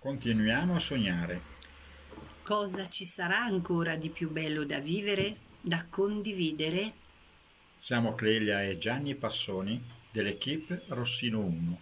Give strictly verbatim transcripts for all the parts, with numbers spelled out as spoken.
Continuiamo a sognare. Cosa ci sarà ancora di più bello da vivere, da condividere? Siamo Clelia e Gianni Passoni dell'equipe Rossino uno.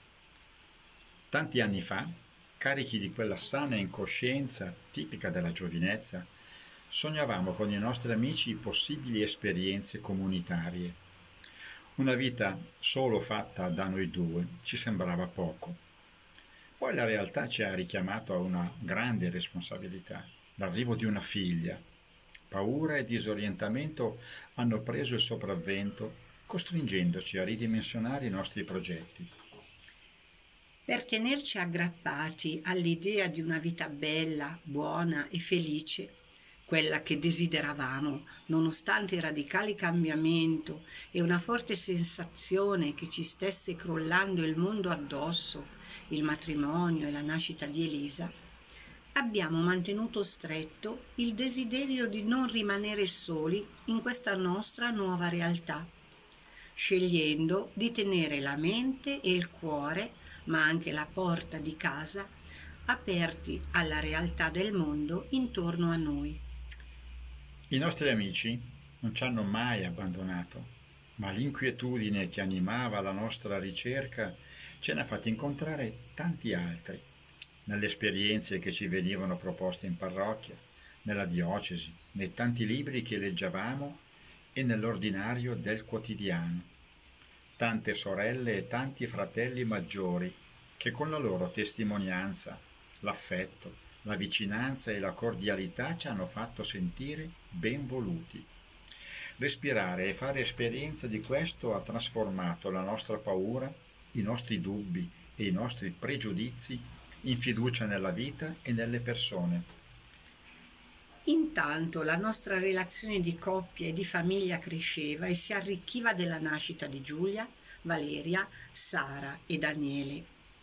Tanti anni fa, carichi di quella sana incoscienza tipica della giovinezza, sognavamo con i nostri amici possibili esperienze comunitarie. Una vita solo fatta da noi due ci sembrava poco. Poi la realtà ci ha richiamato a una grande responsabilità, l'arrivo di una figlia. Paura e disorientamento hanno preso il sopravvento, costringendoci a ridimensionare i nostri progetti. Per tenerci aggrappati all'idea di una vita bella, buona e felice, quella che desideravamo, nonostante i radicali cambiamenti e una forte sensazione che ci stesse crollando il mondo addosso, il matrimonio e la nascita di Elisa, abbiamo mantenuto stretto il desiderio di non rimanere soli in questa nostra nuova realtà, scegliendo di tenere la mente e il cuore, ma anche la porta di casa, aperti alla realtà del mondo intorno a noi. I nostri amici non ci hanno mai abbandonato, ma l'inquietudine che animava la nostra ricerca ce ne ha fatti incontrare tanti altri, nelle esperienze che ci venivano proposte in parrocchia, nella diocesi, nei tanti libri che leggevamo e nell'ordinario del quotidiano. Tante sorelle e tanti fratelli maggiori che con la loro testimonianza, l'affetto, la vicinanza e la cordialità ci hanno fatto sentire ben voluti. Respirare e fare esperienza di questo ha trasformato la nostra paura, i nostri dubbi e i nostri pregiudizi in fiducia nella vita e nelle persone. Intanto la nostra relazione di coppia e di famiglia cresceva e si arricchiva della nascita di Giulia, Valeria, Sara e Daniele.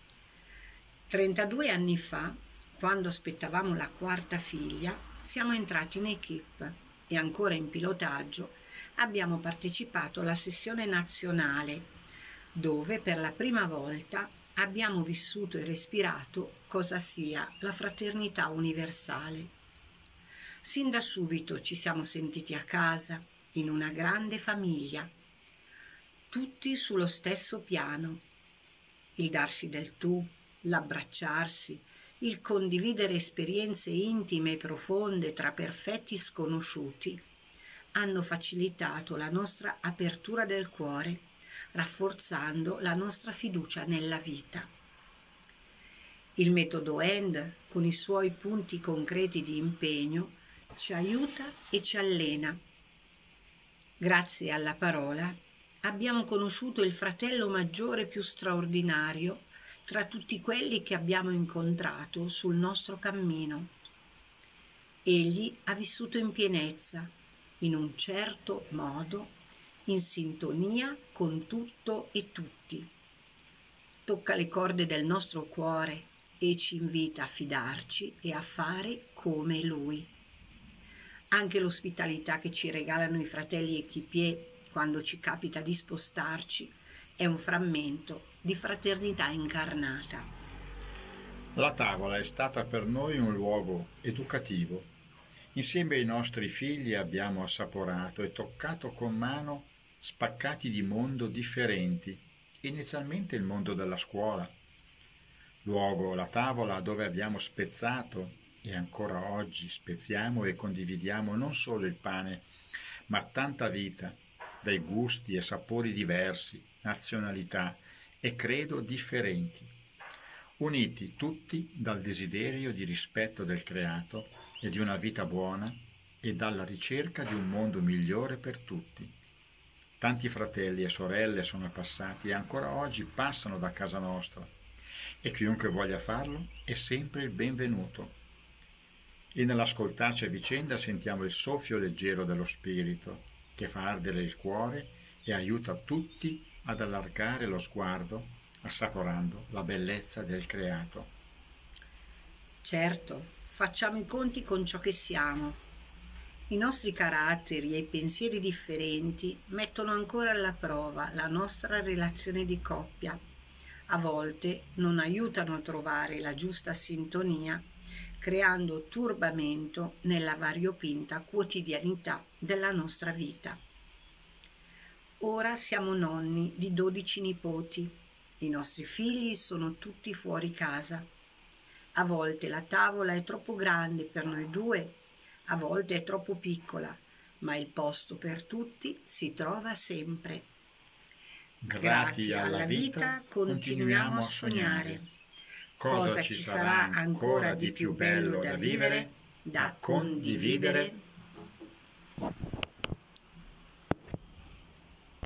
trentadue anni fa, quando aspettavamo la quarta figlia, siamo entrati in equipe e ancora in pilotaggio abbiamo partecipato alla sessione nazionale, dove per la prima volta abbiamo vissuto e respirato cosa sia la fraternità universale. Sin da subito ci siamo sentiti a casa, in una grande famiglia, tutti sullo stesso piano. Il darsi del tu, l'abbracciarsi, il condividere esperienze intime e profonde tra perfetti sconosciuti hanno facilitato la nostra apertura del cuore, rafforzando la nostra fiducia nella vita. Il metodo E N D, con i suoi punti concreti di impegno, ci aiuta e ci allena. Grazie alla parola abbiamo conosciuto il fratello maggiore più straordinario tra tutti quelli che abbiamo incontrato sul nostro cammino. Egli ha vissuto in pienezza, in un certo modo, in sintonia con tutto e tutti. Tocca le corde del nostro cuore e ci invita a fidarci e a fare come lui. Anche l'ospitalità che ci regalano i fratelli equipier quando ci capita di spostarci è un frammento di fraternità incarnata. La tavola è stata per noi un luogo educativo. Insieme ai nostri figli abbiamo assaporato e toccato con mano spaccati di mondo differenti, inizialmente il mondo della scuola. Luogo, la tavola dove abbiamo spezzato e ancora oggi spezziamo e condividiamo non solo il pane, ma tanta vita, dai gusti e sapori diversi, nazionalità e credo differenti, uniti tutti dal desiderio di rispetto del creato e di una vita buona e dalla ricerca di un mondo migliore per tutti. Tanti fratelli e sorelle sono passati e ancora oggi passano da casa nostra e chiunque voglia farlo è sempre il benvenuto. E nell'ascoltarci a vicenda sentiamo il soffio leggero dello spirito che fa ardere il cuore e aiuta tutti ad allargare lo sguardo assaporando la bellezza del creato. Certo, facciamo i conti con ciò che siamo. I nostri caratteri e i pensieri differenti mettono ancora alla prova la nostra relazione di coppia, a volte non aiutano a trovare la giusta sintonia, creando turbamento nella variopinta quotidianità della nostra vita. Ora siamo nonni di dodici nipoti. I nostri figli sono tutti fuori casa. A volte la tavola è troppo grande per noi due, a volte è troppo piccola, ma il posto per tutti si trova sempre. Grazie alla vita continuiamo a sognare. Cosa ci sarà ancora di più bello da vivere, da condividere?